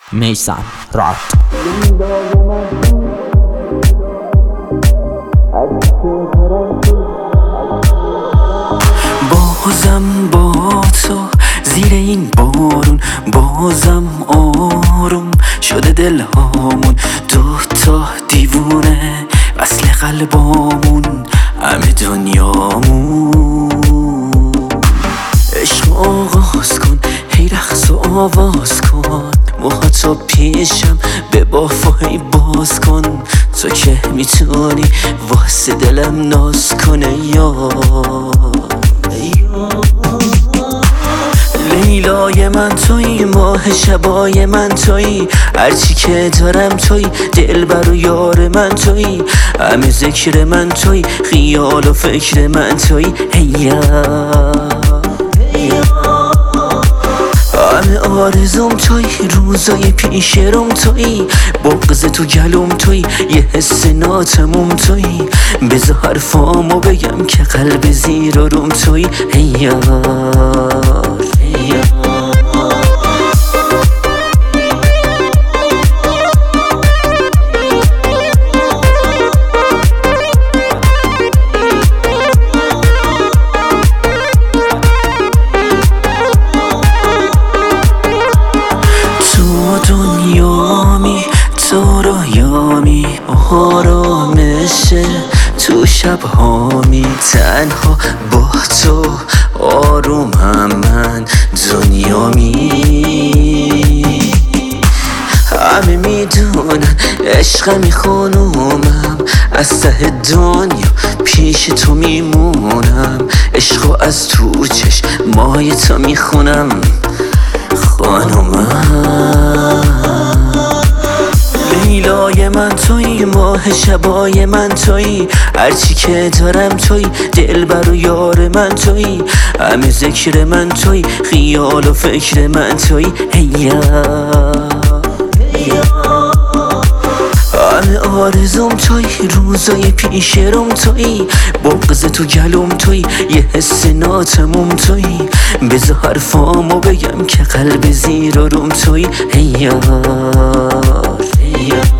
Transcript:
میثم راد. بازم با تو زیر این بارون، بازم آروم شده دلهامون، دوتا دیوونه وصل قلبامون، همه دنیامون. عشق آغاز کن، هی رقص و آواز کن، موهاتو پیشم به بافایی باز کن، تو که میتونی واسه دلم ناز کنه یا لیلای من تویی، ماه شبای من تویی، هرچی که دارم تویی، دلبر و یار من تویی، همه ذکر من تویی، خیال و فکر من تویی، هیا همه آرزوم تویی، روزای پیش روم تویی، بغض تو گلوم تویی، یه حس ناتموم تویی، بذار حرفامو بگم که قلب زیر و روم تویی، هیا دنیامی تو رویامی، آرامشه تو شبهامی، تنها با تو آرومم من دنیامی. همه میدونن عشقمی خانومم، از ته دنیا پیش تو میمونم، عشقو از تو چشمای تو میخونم خانومم. لیلای من تویی، ماه شبای من تویی، هرچی که دارم تویی، دلبر و یار من تویی، همه ذکر من تویی، خیال و فکر من تویی، هیا همه آرزوم تویی، روزای پیش روم تویی، بغض تو گلوم تویی، یه حس ناتموم تویی، بذار حرفامو بگم که قلب زیر و روم تویی، هیا